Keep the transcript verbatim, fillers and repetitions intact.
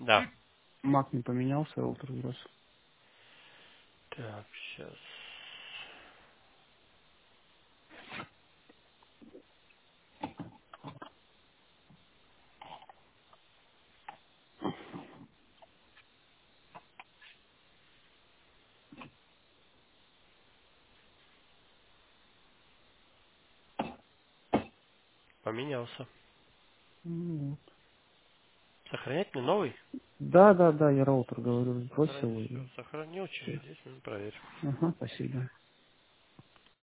Да. Мак не поменялся, роутер вырос. Так, сейчас. Поменялся. Ну вот. Сохранять мне новый? Да, да, да, я роутер говорю, Сохрани, сбросил все. и Сохранил, через все. десять минут проверь. Ага, спасибо.